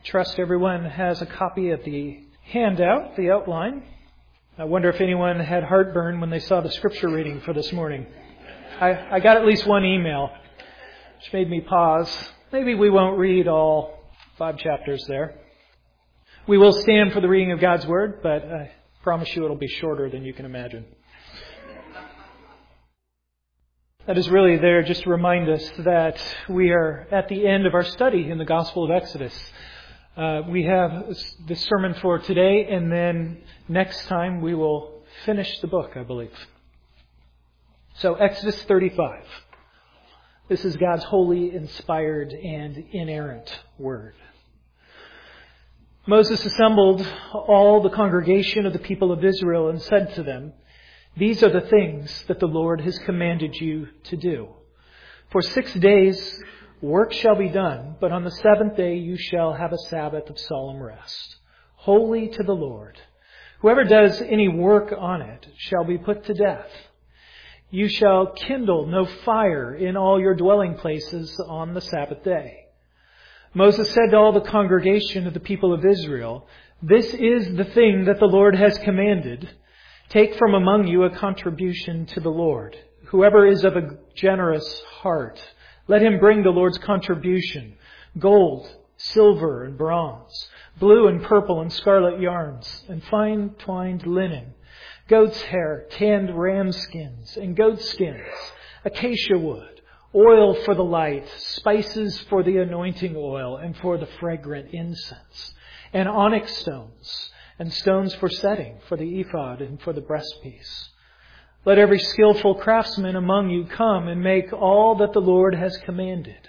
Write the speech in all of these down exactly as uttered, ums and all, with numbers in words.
trust everyone has a copy of the handout, the outline. I wonder if anyone had heartburn when they saw the scripture reading for this morning. I, I got at least one email, which made me pause. Maybe we won't read all five chapters there. We will stand for the reading of God's Word, but I promise you it'll be shorter than you can imagine. That is really there just to remind us that we are at the end of our study in the Gospel of Exodus. Uh, we have the sermon for today, and then next time we will finish the book, I believe. So, Exodus thirty-five. This is God's holy, inspired, and inerrant Word. Moses assembled all the congregation of the people of Israel and said to them, "These are the things that the Lord has commanded you to do. For six days work shall be done, but on the seventh day you shall have a Sabbath of solemn rest, holy to the Lord. Whoever does any work on it shall be put to death. You shall kindle no fire in all your dwelling places on the Sabbath day." Moses said to all the congregation of the people of Israel, "This is the thing that the Lord has commanded. Take from among you a contribution to the Lord. Whoever is of a generous heart, let him bring the Lord's contribution, gold, silver, and bronze, blue and purple and scarlet yarns, and fine twined linen, goat's hair, tanned ram skins, and goat skins, acacia wood, oil for the light, spices for the anointing oil and for the fragrant incense, and onyx stones, and stones for setting, for the ephod and for the breastpiece. Let every skillful craftsman among you come and make all that the Lord has commanded: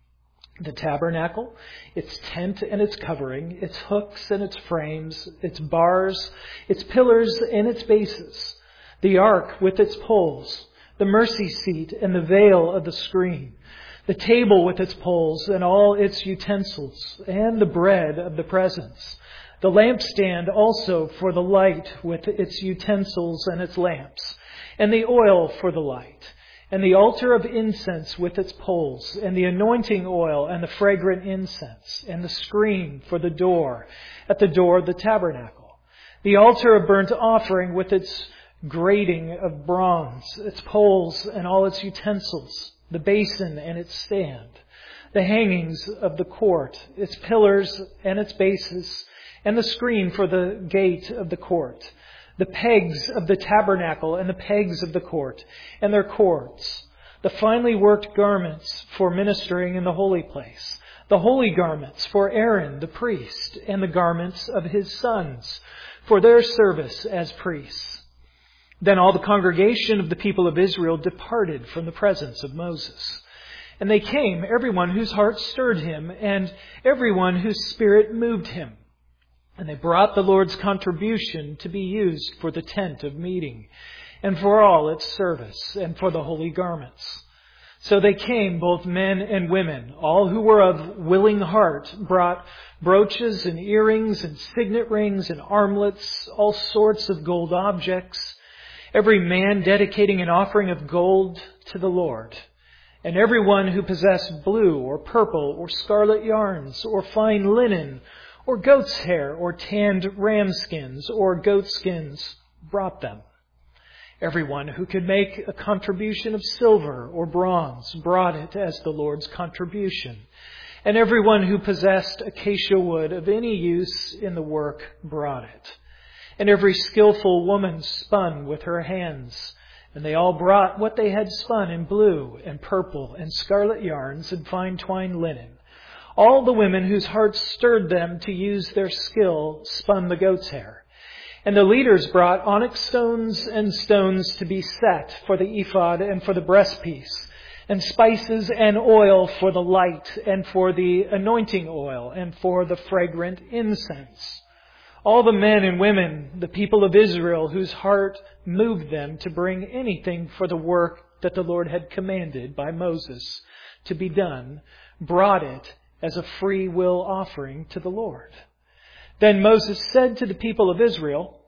the tabernacle, its tent and its covering, its hooks and its frames, its bars, its pillars and its bases, the ark with its poles, the mercy seat and the veil of the screen, the table with its poles and all its utensils, and the bread of the presence, the lampstand also for the light with its utensils and its lamps, and the oil for the light, and the altar of incense with its poles, and the anointing oil and the fragrant incense, and the screen for the door at the door of the tabernacle, the altar of burnt offering with its grating of bronze, its poles and all its utensils, the basin and its stand, the hangings of the court, its pillars and its bases, and the screen for the gate of the court, the pegs of the tabernacle and the pegs of the court, and their cords, the finely worked garments for ministering in the holy place, the holy garments for Aaron the priest, and the garments of his sons for their service as priests. Then all the congregation of the people of Israel departed from the presence of Moses. And they came, everyone whose heart stirred him, and everyone whose spirit moved him. And they brought the Lord's contribution to be used for the tent of meeting, and for all its service, and for the holy garments. So they came, both men and women. All who were of willing heart brought brooches and earrings and signet rings and armlets, all sorts of gold objects, every man dedicating an offering of gold to the Lord. And everyone who possessed blue or purple or scarlet yarns or fine linen or goat's hair, or tanned ram skins, or goat skins, brought them. Everyone who could make a contribution of silver or bronze brought it as the Lord's contribution. And everyone who possessed acacia wood of any use in the work brought it. And every skillful woman spun with her hands. And they all brought what they had spun in blue and purple and scarlet yarns and fine twined linen. All the women whose hearts stirred them to use their skill spun the goat's hair. And the leaders brought onyx stones and stones to be set for the ephod and for the breastpiece, and spices and oil for the light, and for the anointing oil, and for the fragrant incense. All the men and women, the people of Israel, whose heart moved them to bring anything for the work that the Lord had commanded by Moses to be done, brought it as a free will offering to the Lord. Then Moses said to the people of Israel,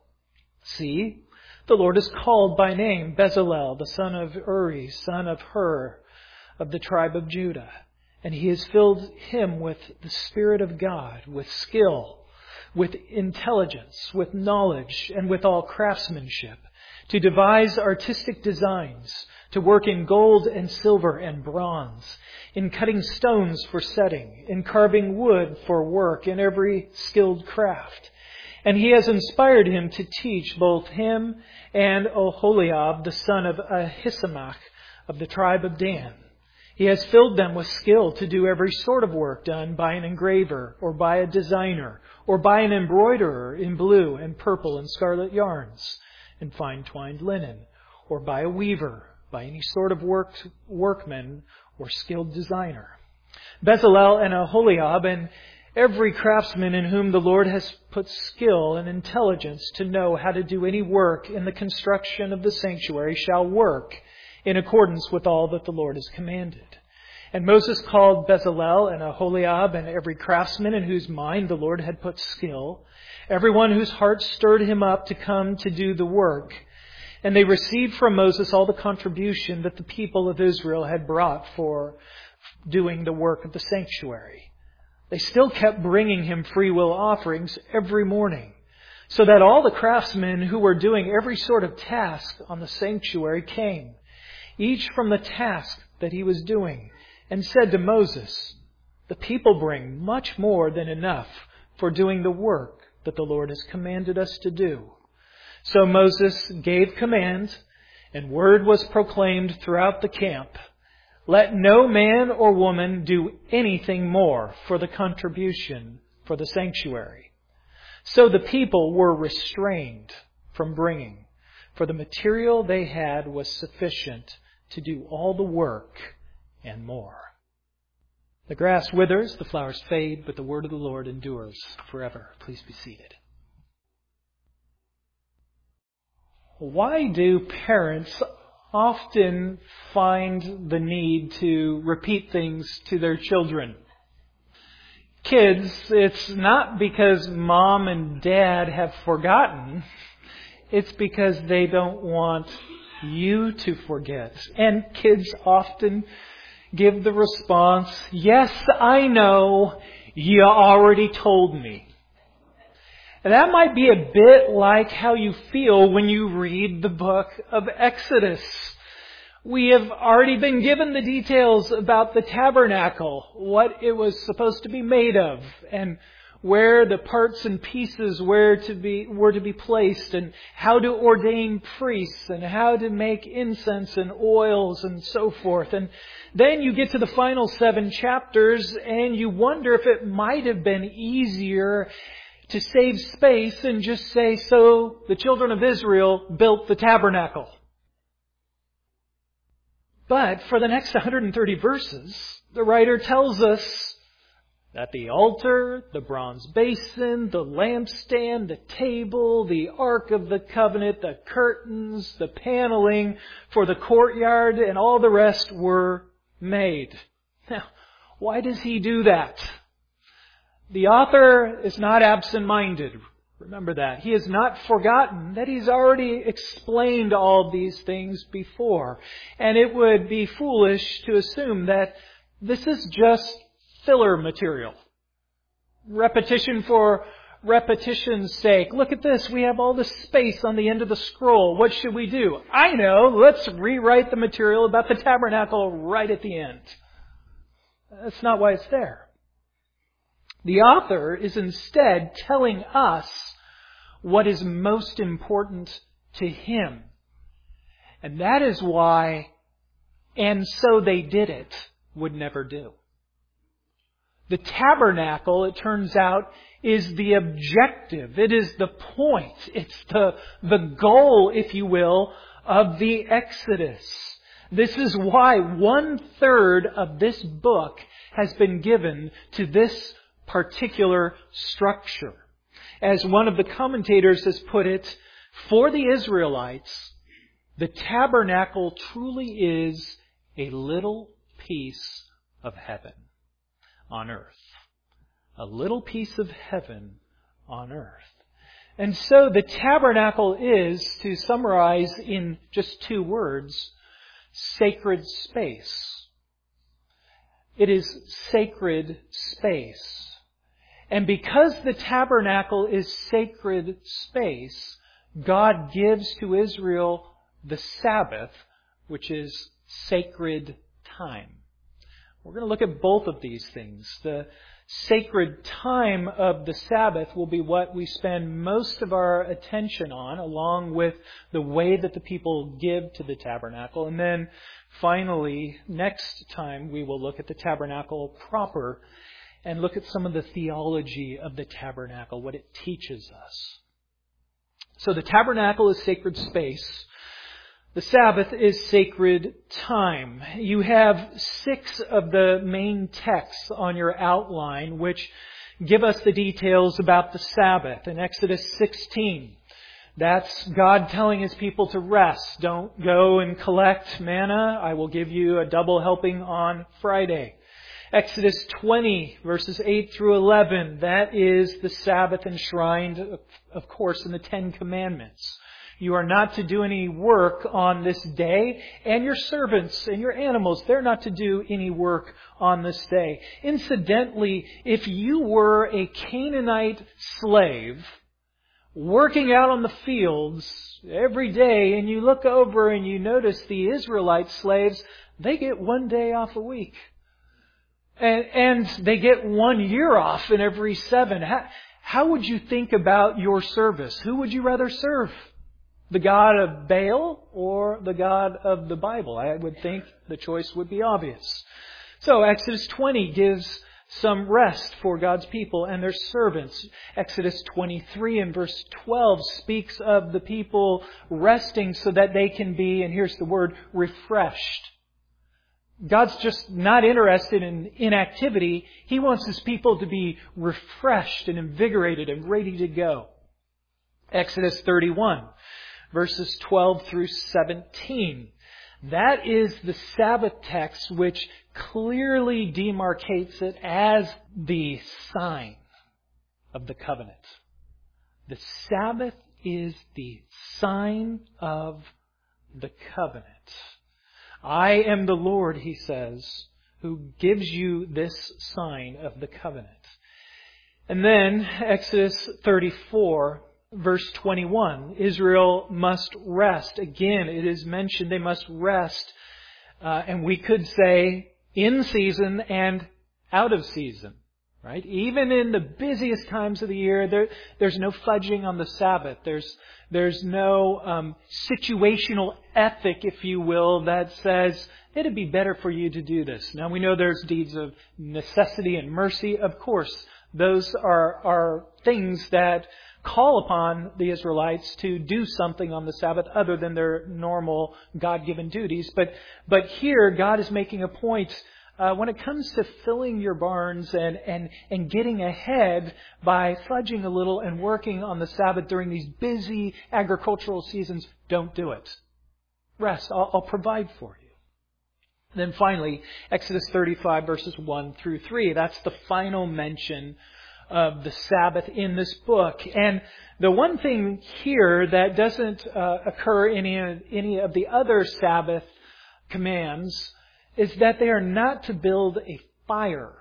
"See, the Lord has called by name Bezalel, the son of Uri, son of Hur, of the tribe of Judah, And He has filled him with the Spirit of God, with skill, with intelligence, with knowledge, and with all craftsmanship, to devise artistic designs, to work in gold and silver and bronze, in cutting stones for setting, in carving wood for work, in every skilled craft. And He has inspired him to teach both him and Oholiab, the son of Ahisamach, of the tribe of Dan. He has filled them with skill to do every sort of work done by an engraver, or by a designer, or by an embroiderer in blue and purple and scarlet yarns, and fine twined linen, or by a weaver, by any sort of work, workman or skilled designer. Bezalel and Oholiab and every craftsman in whom the Lord has put skill and intelligence to know how to do any work in the construction of the sanctuary shall work in accordance with all that the Lord has commanded. And Moses called Bezalel and Oholiab and every craftsman in whose mind the Lord had put skill, everyone whose heart stirred him up to come to do the work. And they received from Moses all the contribution that the people of Israel had brought for doing the work of the sanctuary. They still kept bringing him free will offerings every morning, so that all the craftsmen who were doing every sort of task on the sanctuary came, each from the task that he was doing, and said to Moses, "The people bring much more than enough for doing the work that the Lord has commanded us to do." So Moses gave command, and word was proclaimed throughout the camp, "Let no man or woman do anything more for the contribution for the sanctuary." So the people were restrained from bringing, for the material they had was sufficient to do all the work and more. The grass withers, the flowers fade, but the word of the Lord endures forever. Please be seated. Why do parents often find the need to repeat things to their children? Kids, it's not because mom and dad have forgotten. It's because they don't want you to forget. And kids often give the response, "Yes, I know, you already told me." And that might be a bit like how you feel when you read the book of Exodus. We have already been given the details about the tabernacle, what it was supposed to be made of, and where the parts and pieces were to be were to be placed, and how to ordain priests, and how to make incense and oils and so forth. And then you get to the final seven chapters and you wonder if it might have been easier to save space and just say, "So the children of Israel built the tabernacle." But for the next one hundred thirty verses, the writer tells us that the altar, the bronze basin, the lampstand, the table, the Ark of the Covenant, the curtains, the paneling for the courtyard, and all the rest were made. Now, why does he do that? The author is not absent-minded. Remember that. He has not forgotten that he's already explained all these things before. And it would be foolish to assume that this is just filler material. Repetition for repetition's sake. Look at this. We have all this space on the end of the scroll. What should we do? I know. Let's rewrite the material about the tabernacle right at the end. That's not why it's there. The author is instead telling us what is most important to him. And that is why, "and so they did it," would never do. The tabernacle, it turns out, is the objective. It is the point. It's the, the goal, if you will, of the Exodus. This is why one third of this book has been given to this particular structure. As one of the commentators has put it, for the Israelites, the tabernacle truly is a little piece of heaven on earth. A little piece of heaven on earth. And so the tabernacle is, to summarize in just two words, sacred space. It is sacred space. And because the tabernacle is sacred space, God gives to Israel the Sabbath, which is sacred time. We're going to look at both of these things. The sacred time of the Sabbath will be what we spend most of our attention on, along with the way that the people give to the tabernacle. And then finally, next time we will look at the tabernacle proper and look at some of the theology of the tabernacle, what it teaches us. So the tabernacle is sacred space. The Sabbath is sacred time. You have six of the main texts on your outline which give us the details about the Sabbath. In Exodus sixteen, that's God telling His people to rest. Don't go and collect manna. I will give you a double helping on Friday. Exodus twenty, verses eight through eleven, that is the Sabbath enshrined, of course, in the Ten Commandments. You are not to do any work on this day, and your servants and your animals, they're not to do any work on this day. Incidentally, if you were a Canaanite slave working out on the fields every day, and you look over and you notice the Israelite slaves, they get one day off a week. And, and they get one year off in every seven. How, how would you think about your service? Who would you rather serve? The God of Baal or the God of the Bible? I would think the choice would be obvious. So Exodus twenty gives some rest for God's people and their servants. Exodus twenty-three and verse twelve speaks of the people resting so that they can be, and here's the word, refreshed. God's just not interested in inactivity. He wants His people to be refreshed and invigorated and ready to go. Exodus thirty-one. Verses twelve through seventeen. That is the Sabbath text which clearly demarcates it as the sign of the covenant. The Sabbath is the sign of the covenant. I am the Lord, He says, who gives you this sign of the covenant. And then Exodus thirty-four. Verse twenty-one, Israel must rest. Again, it is mentioned they must rest. Uh, and we could say in season and out of season. Right? Even in the busiest times of the year, there, there's no fudging on the Sabbath. There's, there's no um, situational ethic, if you will, that says it'd be better for you to do this. Now we know there's deeds of necessity and mercy. Of course, those are, are things that call upon the Israelites to do something on the Sabbath other than their normal God-given duties. But but here, God is making a point uh, when it comes to filling your barns and, and, and getting ahead by fudging a little and working on the Sabbath during these busy agricultural seasons, don't do it. Rest. I'll, I'll provide for you. Then finally, Exodus thirty-five, verses one through three. That's the final mention of the Sabbath in this book. And the one thing here that doesn't uh, occur in any, any of the other Sabbath commands is that they are not to build a fire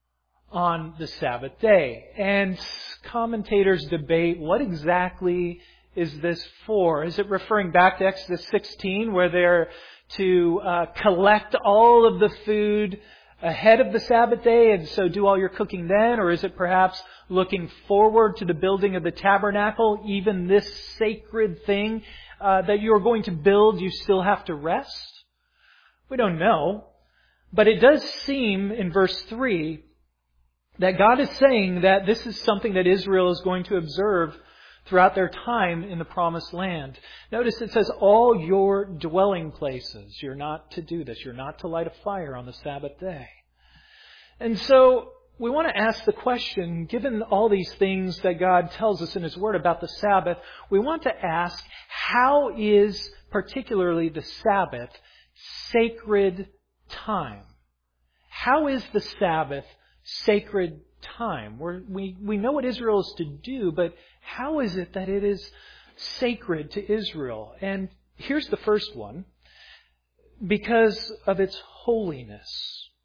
on the Sabbath day. And commentators debate what exactly is this for. Is it referring back to Exodus sixteen where they're to uh, collect all of the food ahead of the Sabbath day and so do all your cooking then? Or is it perhaps looking forward to the building of the tabernacle, even this sacred thing uh, that you are going to build, you still have to rest? We don't know. But it does seem in verse three that God is saying that this is something that Israel is going to observe throughout their time in the Promised Land. Notice it says, all your dwelling places. You're not to do this. You're not to light a fire on the Sabbath day. And so we want to ask the question, given all these things that God tells us in His Word about the Sabbath, we want to ask, how is particularly the Sabbath sacred time? How is the Sabbath sacred time? We're, we we know what Israel is to do, but how is it that it is sacred to Israel? And here's the first one. Because of its holiness.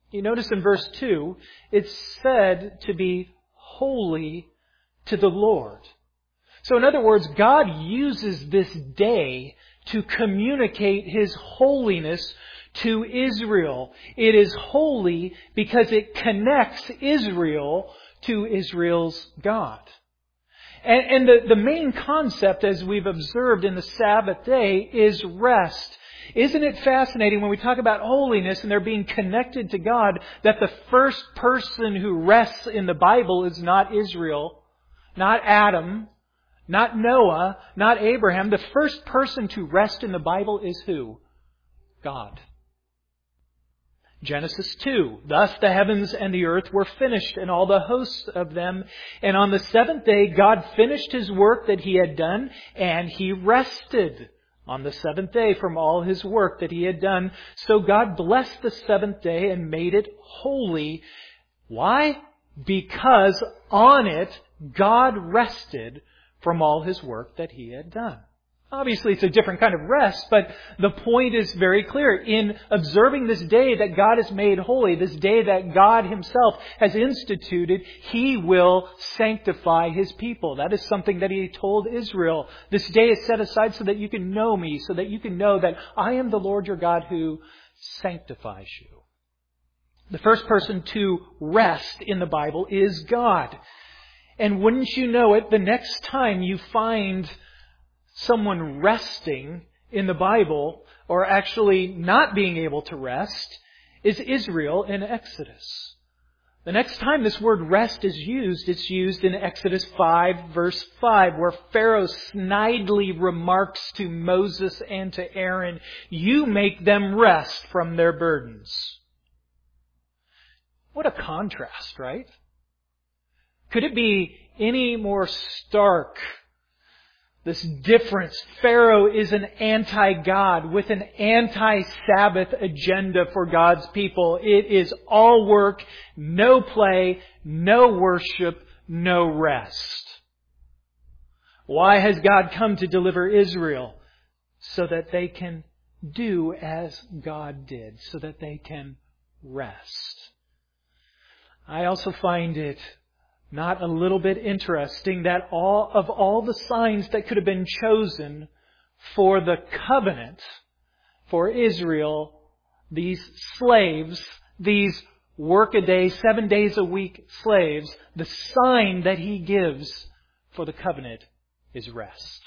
You notice in verse two, it's said to be holy to the Lord. So in other words, God uses this day to communicate His holiness to Israel. It is holy because it connects Israel to Israel's God. And, and the, the main concept, as we've observed in the Sabbath day, is rest. Isn't it fascinating when we talk about holiness and they're being connected to God, that the first person who rests in the Bible is not Israel, not Adam, not Noah, not Abraham. The first person to rest in the Bible is who? God. Genesis two. Thus the heavens and the earth were finished, and all the hosts of them. And on the seventh day God finished His work that He had done, and He rested on the seventh day from all His work that He had done. So God blessed the seventh day and made it holy. Why? Because on it God rested from all His work that He had done. Obviously, it's a different kind of rest, but the point is very clear. In observing this day that God has made holy, this day that God Himself has instituted, He will sanctify His people. That is something that He told Israel. This day is set aside so that you can know Me, so that you can know that I am the Lord your God who sanctifies you. The first person to rest in the Bible is God. And wouldn't you know it, the next time you find someone resting in the Bible, or actually not being able to rest, is Israel in Exodus. The next time this word rest is used, it's used in Exodus five, verse five, where Pharaoh snidely remarks to Moses and to Aaron, "You make them rest from their burdens." What a contrast, right? Could it be any more stark? This difference. Pharaoh is an anti-God with an anti-Sabbath agenda for God's people. It is all work, no play, no worship, no rest. Why has God come to deliver Israel? So that they can do as God did, so that they can rest. I also find it not a little bit interesting that all of all the signs that could have been chosen for the covenant for Israel, these slaves, these work-a-day, seven days a week slaves, the sign that He gives for the covenant is rest.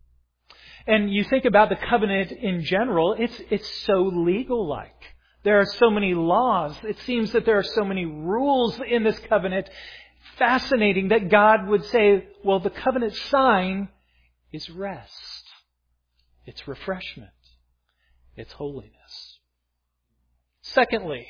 And you think about the covenant in general, it's it's so legal-like. There are so many laws. It seems that there are so many rules in this covenant. Fascinating that God would say, well, the covenant sign is rest. It's refreshment. It's holiness. Secondly,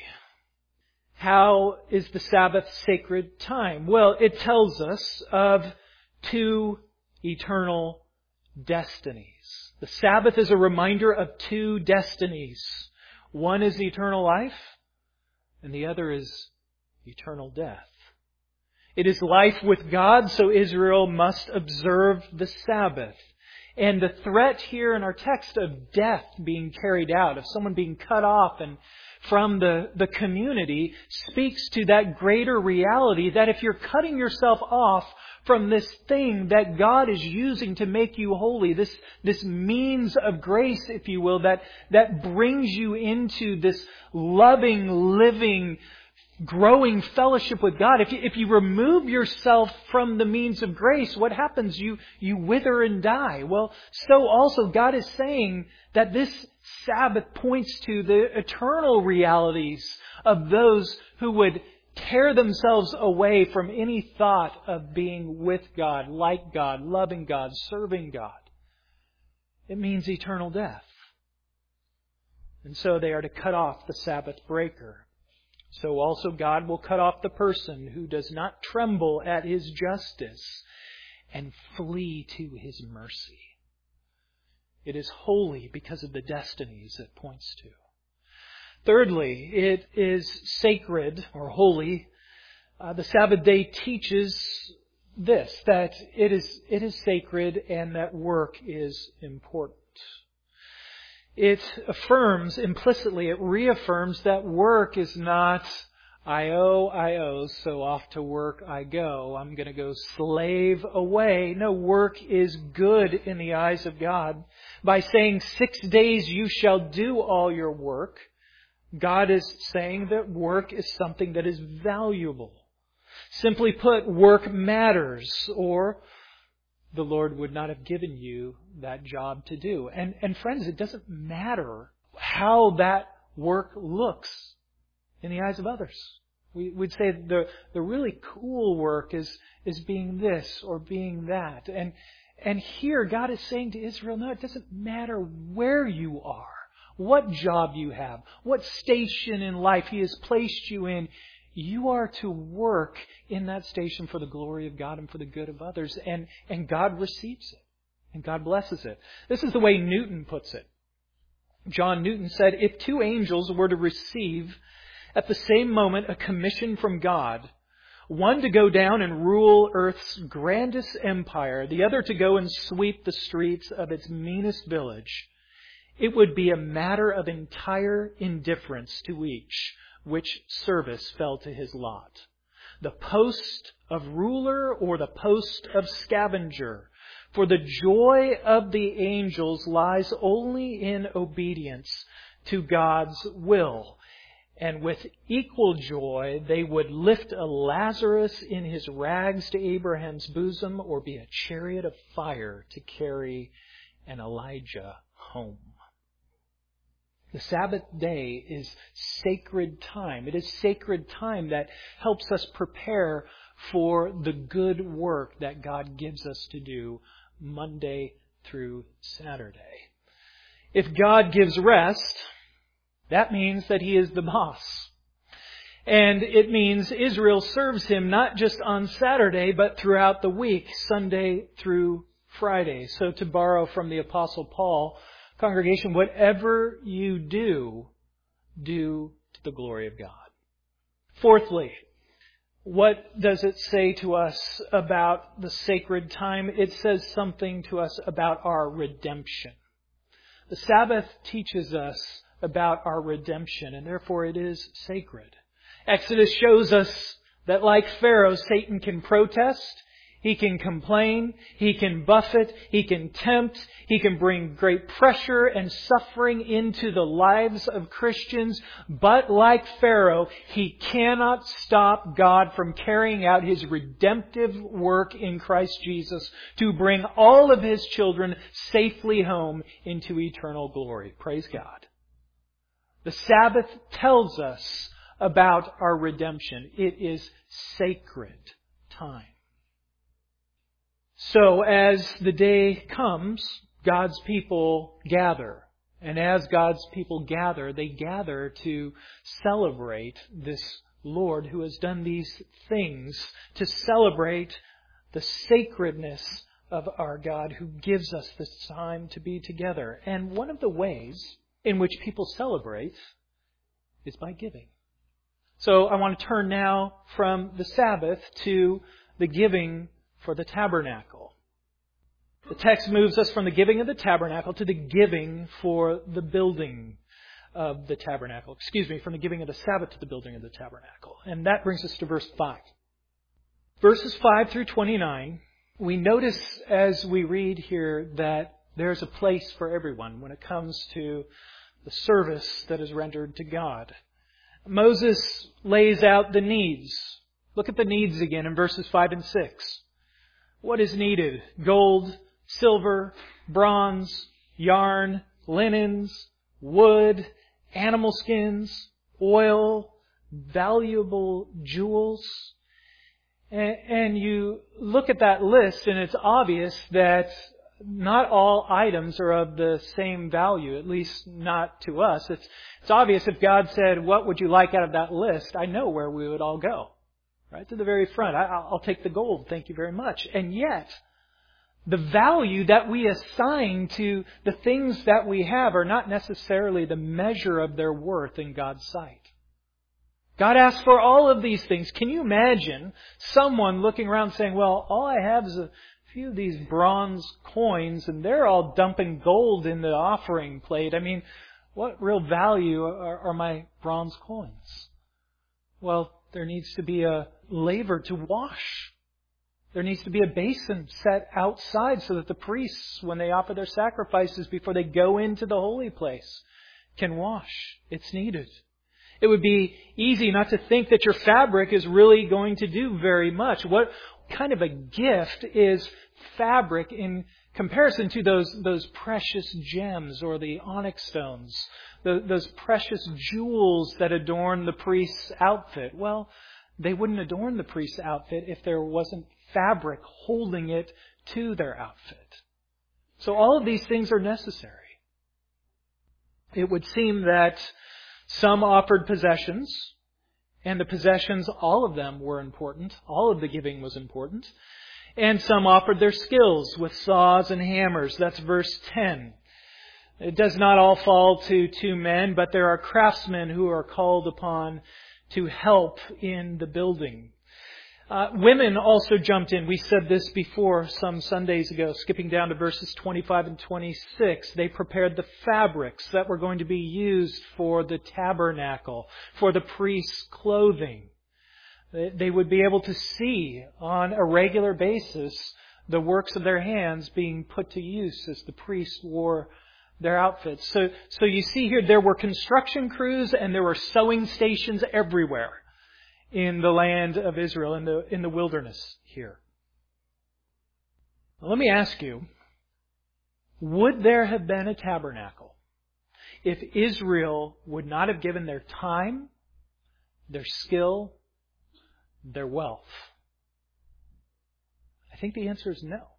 how is the Sabbath sacred time? Well, it tells us of two eternal destinies. The Sabbath is a reminder of two destinies. One is eternal life, and the other is eternal death. It is life with God, so Israel must observe the Sabbath. And the threat here in our text of death being carried out, of someone being cut off and from the, the community, speaks to that greater reality that if you're cutting yourself off from this thing that God is using to make you holy, this, this means of grace, if you will, that, that brings you into this loving, living, growing fellowship with God. If you, if you remove yourself from the means of grace, what happens? You, you wither and die. Well, so also God is saying that this Sabbath points to the eternal realities of those who would tear themselves away from any thought of being with God, like God, loving God, serving God. It means eternal death. And so they are to cut off the Sabbath breaker. So also God will cut off the person who does not tremble at His justice and flee to His mercy. It is holy because of the destinies it points to. Thirdly, it is sacred or holy. Uh, the Sabbath day teaches this, that it is, it is sacred and that work is important. it affirms implicitly, it reaffirms that work is not I owe, I owe, so off to work I go. I'm going to go slave away. No, work is good in the eyes of God. By saying six days you shall do all your work, God is saying that work is something that is valuable. Simply put, work matters, or the Lord would not have given you that job to do. And, and friends, it doesn't matter how that work looks in the eyes of others. We, we'd say the, the really cool work is, is being this or being that. And, and here God is saying to Israel, no, it doesn't matter where you are, what job you have, what station in life He has placed you in. You are to work in that station for the glory of God and for the good of others. And, and God receives it. And God blesses it. This is the way Newton puts it. John Newton said, if two angels were to receive at the same moment a commission from God, one to go down and rule earth's grandest empire, the other to go and sweep the streets of its meanest village, it would be a matter of entire indifference to each which service fell to his lot. The post of ruler or the post of scavenger. For the joy of the angels lies only in obedience to God's will. And with equal joy, they would lift a Lazarus in his rags to Abraham's bosom, or be a chariot of fire to carry an Elijah home. The Sabbath day is sacred time. It is sacred time that helps us prepare for the good work that God gives us to do Monday through Saturday. If God gives rest, that means that He is the boss. And it means Israel serves Him not just on Saturday, but throughout the week, Sunday through Friday. So to borrow from the Apostle Paul, congregation, whatever you do, do to the glory of God. Fourthly, what does it say to us about the sacred time? It says something to us about our redemption. The Sabbath teaches us about our redemption, and therefore it is sacred. Exodus shows us that like Pharaoh, Satan can protest, he can complain, he can buffet, he can tempt, he can bring great pressure and suffering into the lives of Christians. But like Pharaoh, he cannot stop God from carrying out His redemptive work in Christ Jesus to bring all of His children safely home into eternal glory. Praise God. The Sabbath tells us about our redemption. It is sacred time. So as the day comes, God's people gather. And as God's people gather, they gather to celebrate this Lord who has done these things, to celebrate the sacredness of our God who gives us this time to be together. And one of the ways in which people celebrate is by giving. So I want to turn now from the Sabbath to the giving for the tabernacle. The text moves us from the giving of the tabernacle to the giving for the building of the tabernacle. Excuse me, from the giving of the Sabbath to the building of the tabernacle. And that brings us to verse five. Verses five through twenty-nine, we notice as we read here that there's a place for everyone when it comes to the service that is rendered to God. Moses lays out the needs. Look at the needs again in verses five and six. What is needed? Gold, silver, bronze, yarn, linens, wood, animal skins, oil, valuable jewels. And you look at that list and it's obvious that not all items are of the same value, at least not to us. It's, it's obvious if God said, what would you like out of that list? I know where we would all go. Right to the very front. I, I'll take the gold. Thank you very much. And yet, the value that we assign to the things that we have are not necessarily the measure of their worth in God's sight. God asks for all of these things. Can you imagine someone looking around saying, well, all I have is a few of these bronze coins and they're all dumping gold in the offering plate. I mean, what real value are, are my bronze coins? Well, there needs to be a laver to wash. There needs to be a basin set outside so that the priests, when they offer their sacrifices before they go into the holy place, can wash. It's needed. It would be easy not to think that your fabric is really going to do very much. What kind of a gift is fabric in comparison to those those precious gems or the onyx stones, the, those precious jewels that adorn the priest's outfit? Well, they wouldn't adorn the priest's outfit if there wasn't fabric holding it to their outfit. So all of these things are necessary. It would seem that some offered possessions, and the possessions, all of them were important. All of the giving was important. And some offered their skills with saws and hammers. That's verse ten. It does not all fall to two men, but there are craftsmen who are called upon to help in the building. Uh, women also jumped in. We said this before some Sundays ago, skipping down to verses twenty-five and twenty-six. They prepared the fabrics that were going to be used for the tabernacle, for the priest's clothing. They would be able to see on a regular basis the works of their hands being put to use as the priests wore their outfits. So, so you see here there were construction crews and there were sewing stations everywhere in the land of Israel, in the, in the wilderness here. Now, let me ask you, would there have been a tabernacle if Israel would not have given their time, their skill, their wealth? I think the answer is no.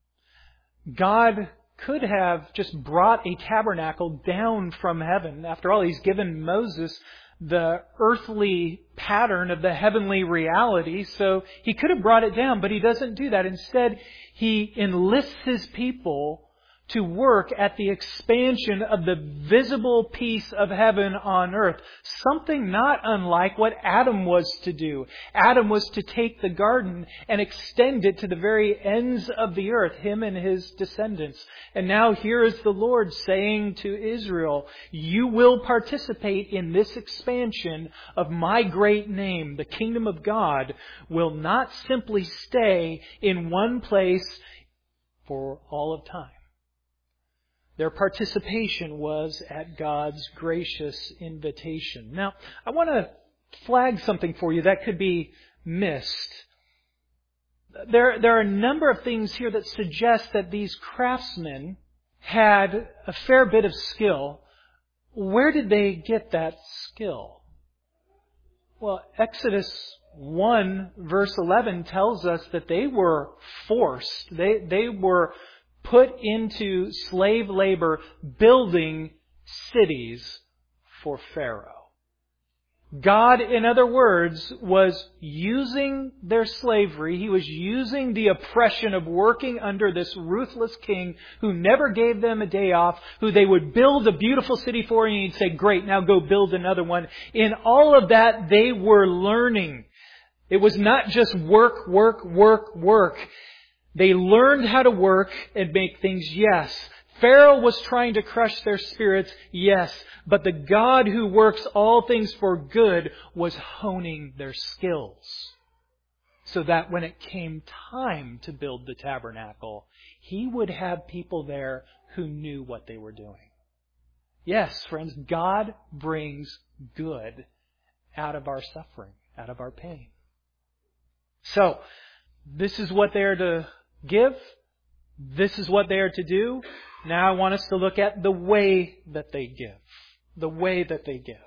God could have just brought a tabernacle down from heaven. After all, He's given Moses the earthly pattern of the heavenly reality, so He could have brought it down, but He doesn't do that. Instead, He enlists His people to work at the expansion of the visible piece of heaven on earth. Something not unlike what Adam was to do. Adam was to take the garden and extend it to the very ends of the earth, him and his descendants. And now here is the Lord saying to Israel, you will participate in this expansion of my great name. The kingdom of God will not simply stay in one place for all of time. Their participation was at God's gracious invitation. Now, I want to flag something for you that could be missed. There, there are a number of things here that suggest that these craftsmen had a fair bit of skill. Where did they get that skill? Well, Exodus one verse eleven tells us that they were forced. They, they were put into slave labor building cities for Pharaoh. God, in other words, was using their slavery. He was using the oppression of working under this ruthless king who never gave them a day off, who they would build a beautiful city for, and he'd say, great, now go build another one. In all of that, they were learning. It was not just work, work, work, work. They learned how to work and make things, yes. Pharaoh was trying to crush their spirits, yes. But the God who works all things for good was honing their skills, so that when it came time to build the tabernacle, He would have people there who knew what they were doing. Yes, friends, God brings good out of our suffering, out of our pain. So, this is what they're to give. This is what they are to do. Now I want us to look at the way that they give. The way that they give.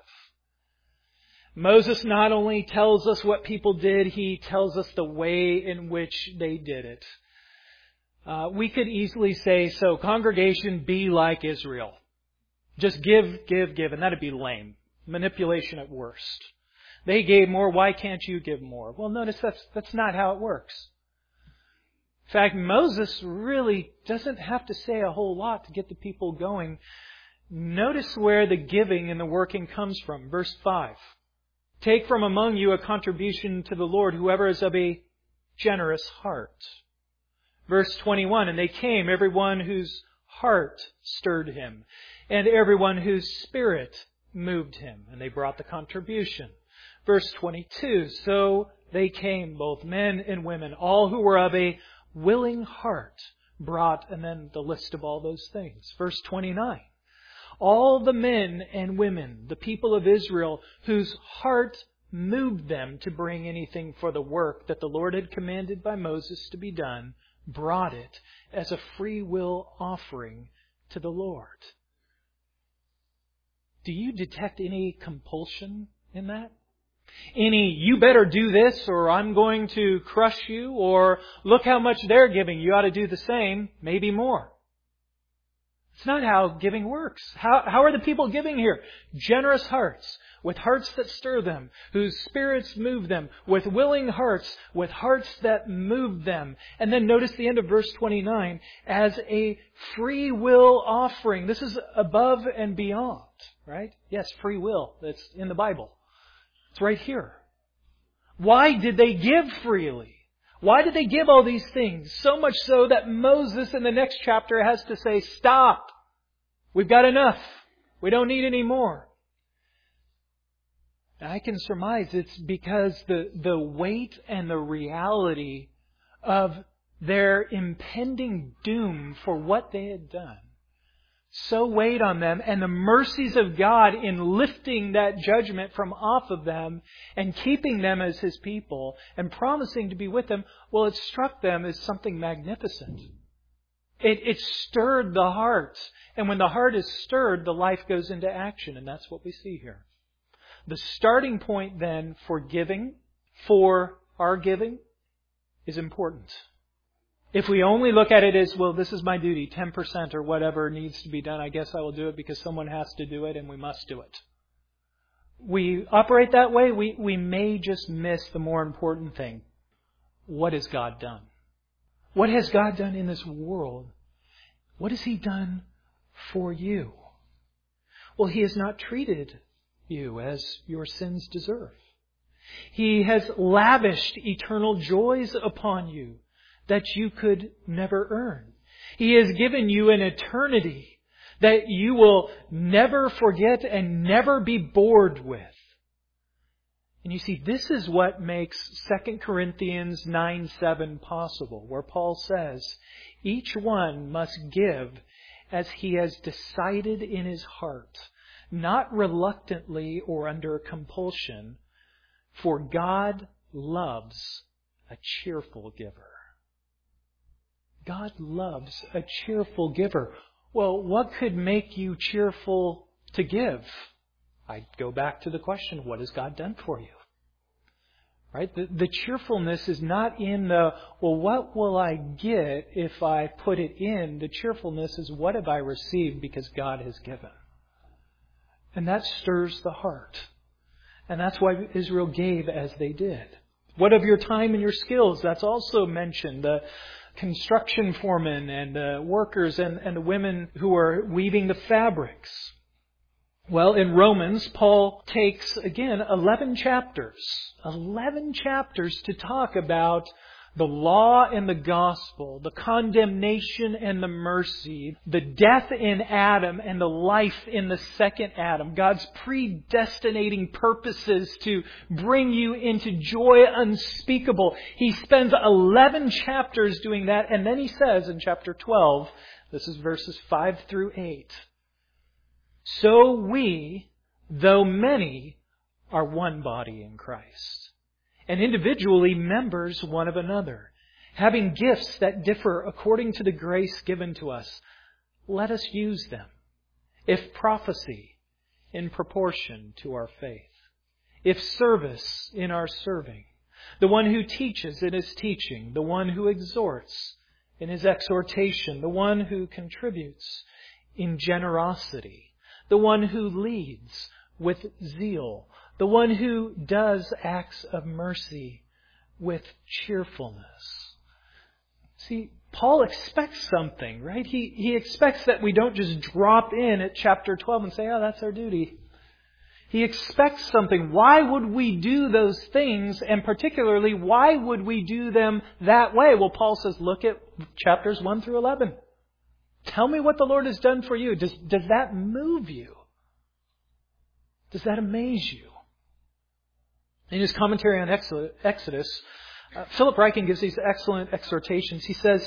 Moses not only tells us what people did, he tells us the way in which they did it. Uh, we could easily say, so congregation, be like Israel. Just give, give, give, and that'd be lame. Manipulation at worst. They gave more, why can't you give more? Well, notice that's that's not how it works. In fact, Moses really doesn't have to say a whole lot to get the people going. Notice where the giving and the working comes from. Verse five. Take from among you a contribution to the Lord, whoever is of a generous heart. Verse twenty-one, and they came, everyone whose heart stirred him, and everyone whose spirit moved him, and they brought the contribution. Verse twenty-two, so they came, both men and women, all who were of a willing heart brought, and then the list of all those things. Verse twenty-nine, all the men and women, the people of Israel, whose heart moved them to bring anything for the work that the Lord had commanded by Moses to be done, brought it as a free will offering to the Lord. Do you detect any compulsion in that? Any, you better do this or I'm going to crush you, or look how much they're giving, you ought to do the same, maybe more. It's not how giving works. How, how are the people giving here? Generous hearts, with hearts that stir them, whose spirits move them, with willing hearts, with hearts that move them. And then notice the end of verse twenty-nine, as a free will offering. This is above and beyond, right? Yes, free will. That's in the Bible. It's right here. Why did they give freely? Why did they give all these things? So much so that Moses in the next chapter has to say, stop. We've got enough. We don't need any more. I can surmise it's because the, the weight and the reality of their impending doom for what they had done so weighed on them, and the mercies of God in lifting that judgment from off of them and keeping them as His people and promising to be with them, well, it struck them as something magnificent. It, it stirred the heart. And when the heart is stirred, the life goes into action. And that's what we see here. The starting point then for giving, for our giving, is important. If we only look at it as, well, this is my duty, ten percent or whatever needs to be done, I guess I will do it because someone has to do it and we must do it. We operate that way, we, we may just miss the more important thing. What has God done? What has God done in this world? What has He done for you? Well, He has not treated you as your sins deserve. He has lavished eternal joys upon you that you could never earn. He has given you an eternity that you will never forget and never be bored with. And you see, this is what makes Second Corinthians nine seven possible, where Paul says, each one must give as he has decided in his heart, not reluctantly or under compulsion, for God loves a cheerful giver. God loves a cheerful giver. Well, what could make you cheerful to give? I go back to the question, what has God done for you? Right? The, the cheerfulness is not in the, well, what will I get if I put it in? The cheerfulness is, what have I received because God has given? And that stirs the heart. And that's why Israel gave as they did. What of your time and your skills? That's also mentioned. The construction foremen and the workers and, and the women who are weaving the fabrics. Well, in Romans, Paul takes, again, eleven chapters. eleven chapters to talk about the law and the gospel, the condemnation and the mercy, the death in Adam and the life in the second Adam, God's predestinating purposes to bring you into joy unspeakable. He spends eleven chapters doing that, and then he says in chapter twelve, this is verses five through eight, so we, though many, are one body in Christ, and individually members one of another, having gifts that differ according to the grace given to us. Let us use them. If prophecy, in proportion to our faith. If service, in our serving. The one who teaches in his teaching. The one who exhorts in his exhortation. The one who contributes in generosity. The one who leads with zeal. The one who does acts of mercy with cheerfulness. See, Paul expects something, right? He, he expects that we don't just drop in at chapter twelve and say, oh, that's our duty. He expects something. Why would we do those things? And particularly, why would we do them that way? Well, Paul says, look at chapters one through eleven. Tell me what the Lord has done for you. Does, does that move you? Does that amaze you? In his commentary on Exodus, uh, Philip Ryken gives these excellent exhortations. He says,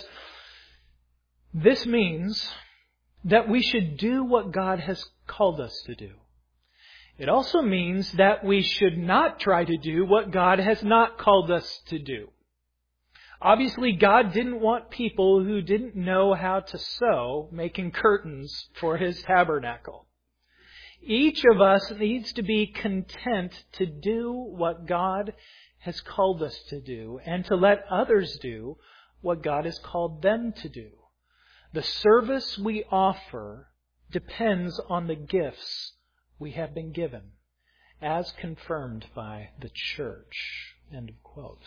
this means that we should do what God has called us to do. It also means that we should not try to do what God has not called us to do. Obviously, God didn't want people who didn't know how to sew making curtains for His tabernacle. Each of us needs to be content to do what God has called us to do and to let others do what God has called them to do. The service we offer depends on the gifts we have been given, as confirmed by the church. End of quote.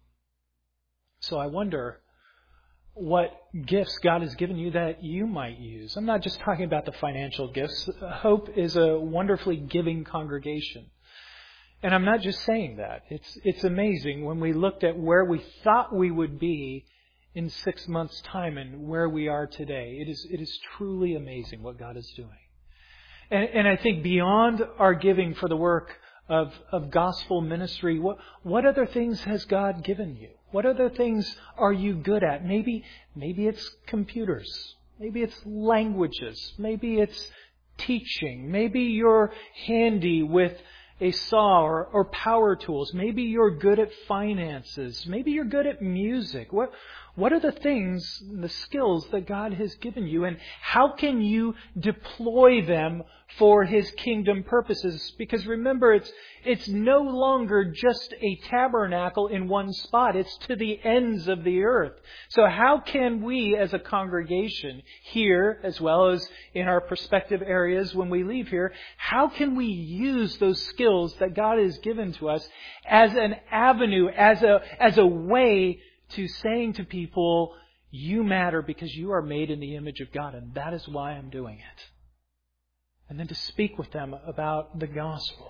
So I wonder what gifts God has given you that you might use. I'm not just talking about the financial gifts. Hope is a wonderfully giving congregation. And I'm not just saying that. It's it's amazing when we looked at where we thought we would be in six months' time and where we are today. It is it is truly amazing what God is doing. And, and I think beyond our giving for the work of, of gospel ministry, what, what other things has God given you? What other things are you good at? Maybe, maybe it's computers. Maybe it's languages. Maybe it's teaching. Maybe you're handy with a saw or, or power tools. Maybe you're good at finances. Maybe you're good at music. What, what are the things, the skills that God has given you? And how can you deploy them for His kingdom purposes? Because remember, it's it's no longer just a tabernacle in one spot. It's to the ends of the earth. So how can we as a congregation here, as well as in our prospective areas when we leave here, how can we use those skills that God has given to us as an avenue, as a as a way to saying to people, you matter because you are made in the image of God, and that is why I'm doing it. And then to speak with them about the gospel.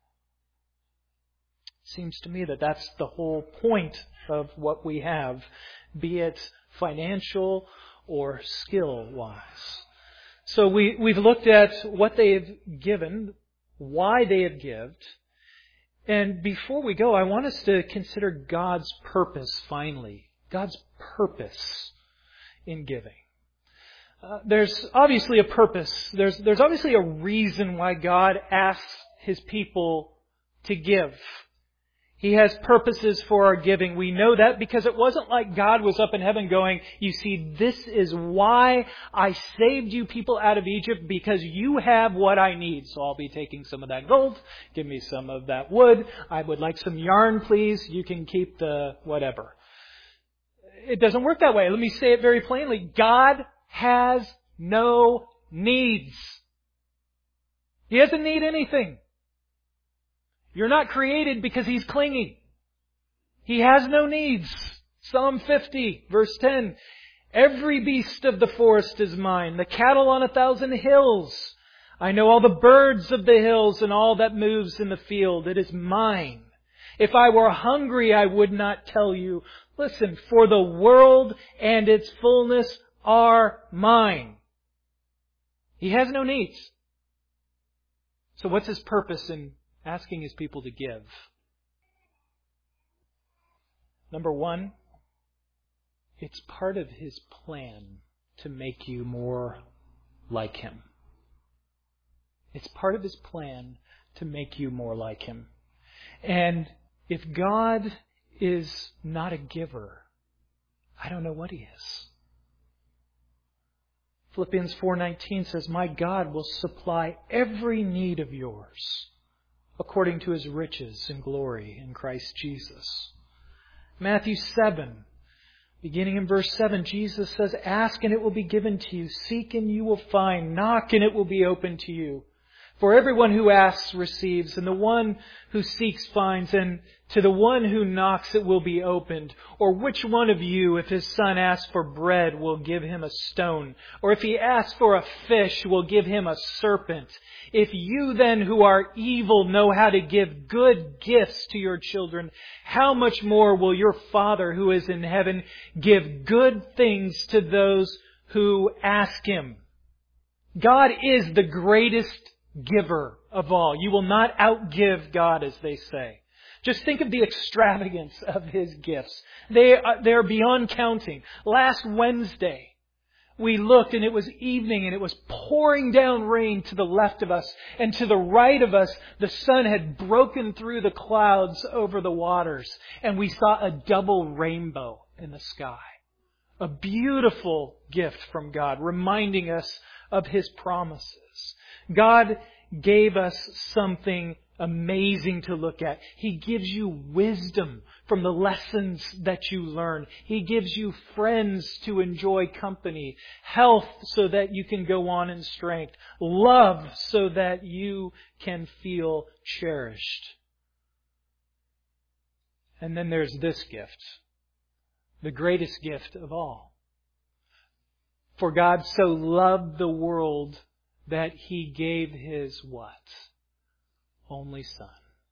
It seems to me that that's the whole point of what we have, be it financial or skill-wise. So we, we've looked at what they have given, why they have given. And before we go, I want us to consider God's purpose finally. God's purpose in giving. Uh, there's obviously a purpose. There's, there's obviously a reason why God asks His people to give. He has purposes for our giving. We know that because it wasn't like God was up in heaven going, you see, this is why I saved you people out of Egypt, because you have what I need. So I'll be taking some of that gold. Give me some of that wood. I would like some yarn, please. You can keep the whatever. It doesn't work that way. Let me say it very plainly. God has no needs. He doesn't need anything. You're not created because He's clingy. He has no needs. Psalm fifty, verse ten. Every beast of the forest is mine, the cattle on a thousand hills. I know all the birds of the hills and all that moves in the field. It is mine. If I were hungry, I would not tell you. Listen, for the world and its fullness are mine. He has no needs. So what's His purpose in asking His people to give? Number one, it's part of His plan to make you more like Him. It's part of His plan to make you more like Him. And if God is not a giver, I don't know what He is. Philippians four nineteen says, my God will supply every need of yours according to His riches and glory in Christ Jesus. Matthew seven, beginning in verse seven, Jesus says, ask and it will be given to you. Seek and you will find. Knock and it will be opened to you. For everyone who asks receives, and the one who seeks finds, and to the one who knocks it will be opened. Or which one of you, if his son asks for bread, will give him a stone? Or if he asks for a fish, will give him a serpent? If you then, who are evil, know how to give good gifts to your children, how much more will your Father who is in heaven give good things to those who ask Him? God is the greatest giver of all. You will not outgive God, as they say. Just think of the extravagance of His gifts. They are, they are beyond counting. Last Wednesday, we looked and it was evening and it was pouring down rain to the left of us. And to the right of us, the sun had broken through the clouds over the waters. And we saw a double rainbow in the sky. A beautiful gift from God, reminding us of His promises. God gave us something amazing to look at. He gives you wisdom from the lessons that you learn. He gives you friends to enjoy company, health so that you can go on in strength, love so that you can feel cherished. And then there's this gift, the greatest gift of all. For God so loved the world that He gave His what? Only Son.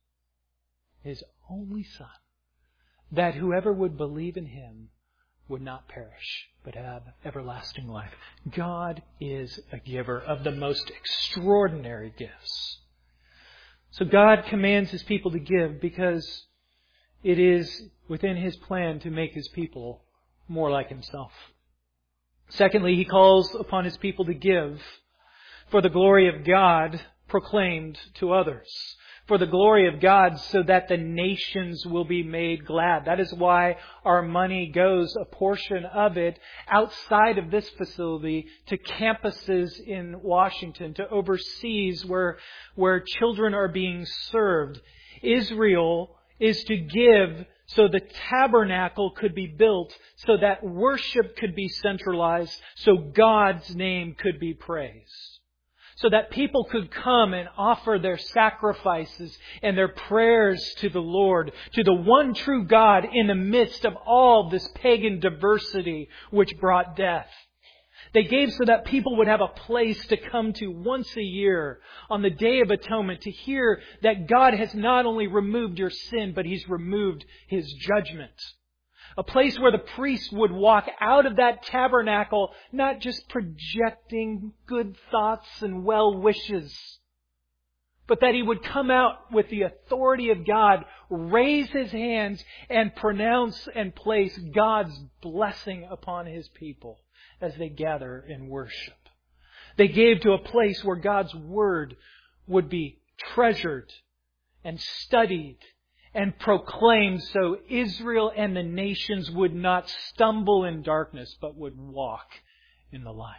His only Son. That whoever would believe in Him would not perish, but have everlasting life. God is a giver of the most extraordinary gifts. So God commands His people to give because it is within His plan to make His people more like Himself. Secondly, He calls upon His people to give for the glory of God proclaimed to others. For the glory of God so that the nations will be made glad. That is why our money goes, a portion of it, outside of this facility to campuses in Washington, to overseas where, where children are being served. Israel is to give so the tabernacle could be built, so that worship could be centralized, so God's name could be praised. So that people could come and offer their sacrifices and their prayers to the Lord, to the one true God in the midst of all this pagan diversity which brought death. They gave so that people would have a place to come to once a year on the Day of Atonement to hear that God has not only removed your sin, but He's removed His judgment. A place where the priest would walk out of that tabernacle, not just projecting good thoughts and well wishes, but that he would come out with the authority of God, raise his hands, and pronounce and place God's blessing upon His people as they gather in worship. They gave to a place where God's Word would be treasured and studied and proclaimed so Israel and the nations would not stumble in darkness, but would walk in the light.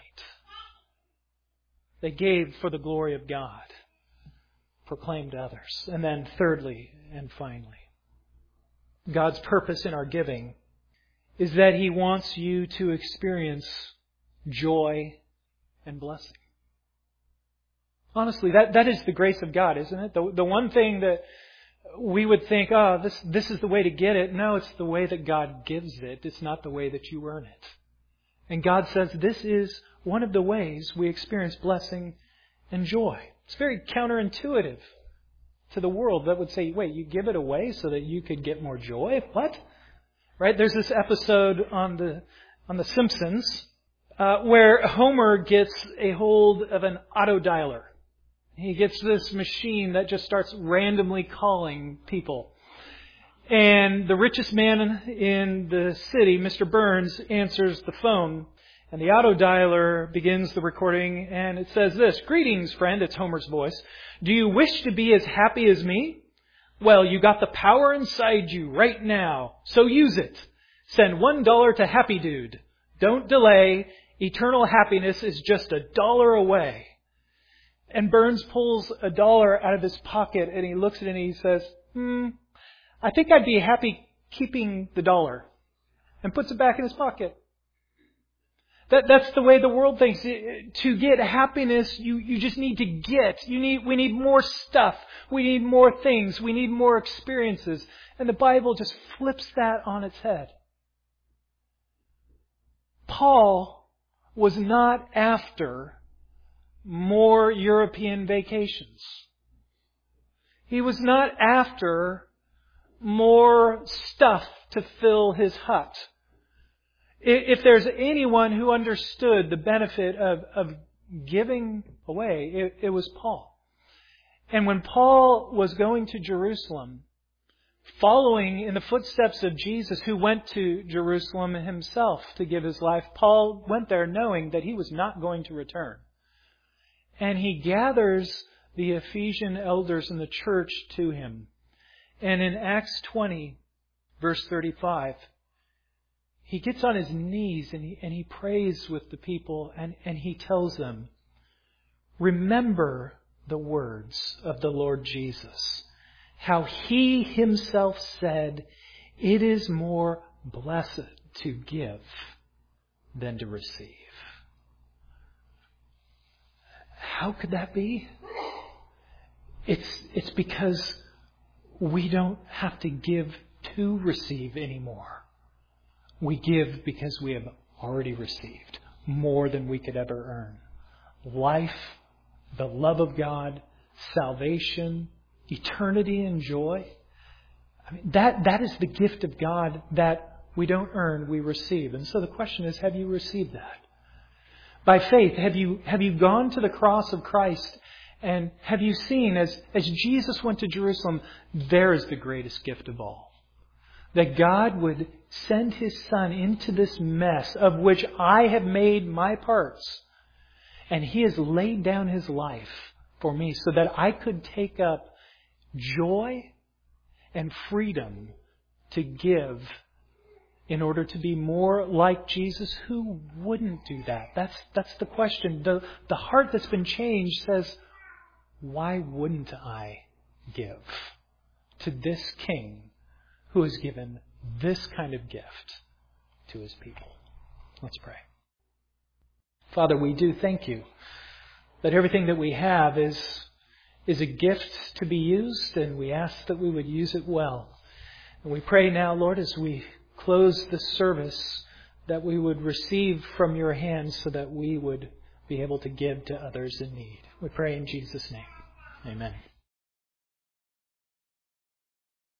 They gave for the glory of God, proclaimed to others. And then thirdly and finally, God's purpose in our giving is that He wants you to experience joy and blessing. Honestly, that, that is the grace of God, isn't it? The, the one thing that we would think, oh, this, this is the way to get it. No, it's the way that God gives it. It's not the way that you earn it. And God says this is one of the ways we experience blessing and joy. It's very counterintuitive to the world that would say, wait, you give it away so that you could get more joy? What? Right? There's this episode on the on The Simpsons uh, where Homer gets a hold of an auto dialer. He gets this machine that just starts randomly calling people. And the richest man in the city, Mister Burns, answers the phone. And the auto dialer begins the recording, and it says this: "Greetings, friend," it's Homer's voice. "Do you wish to be as happy as me? Well, you got the power inside you right now, so use it. Send one dollar to Happy Dude. Don't delay. Eternal happiness is just a dollar away." And Burns pulls a dollar out of his pocket, and he looks at it and he says, hmm, I think I'd be happy keeping the dollar, and puts it back in his pocket. That, that's the way the world thinks. To get happiness, you, you just need to get. You need, we need more stuff. We need more things. We need more experiences. And the Bible just flips that on its head. Paul was not after more European vacations. He was not after more stuff to fill his hut. If there's anyone who understood the benefit of, of giving away, it, it was Paul. And when Paul was going to Jerusalem, following in the footsteps of Jesus, who went to Jerusalem himself to give his life, Paul went there knowing that he was not going to return. And he gathers the Ephesian elders in the church to him. And in Acts twenty, verse thirty-five, he gets on his knees and he, and he prays with the people and, and he tells them, remember the words of the Lord Jesus, how He Himself said, it is more blessed to give than to receive. How could that be? It's, it's because we don't have to give to receive anymore. We give because we have already received more than we could ever earn. Life, the love of God, salvation, eternity and joy. I mean, that, that is the gift of God that we don't earn, we receive. And so the question is, have you received that? By faith, have you, have you gone to the cross of Christ and have you seen, as, as Jesus went to Jerusalem, there is the greatest gift of all. That God would send His Son into this mess of which I have made my parts. And He has laid down His life for me so that I could take up joy and freedom to give in order to be more like Jesus. Who wouldn't do that? That's, that's the question. The, the heart that's been changed says, why wouldn't I give to this King who has given this kind of gift to His people? Let's pray. Father, we do thank You that everything that we have is, is a gift to be used, and we ask that we would use it well. And we pray now, Lord, as we close this service, that we would receive from Your hands so that we would be able to give to others in need. We pray in Jesus' name. Amen.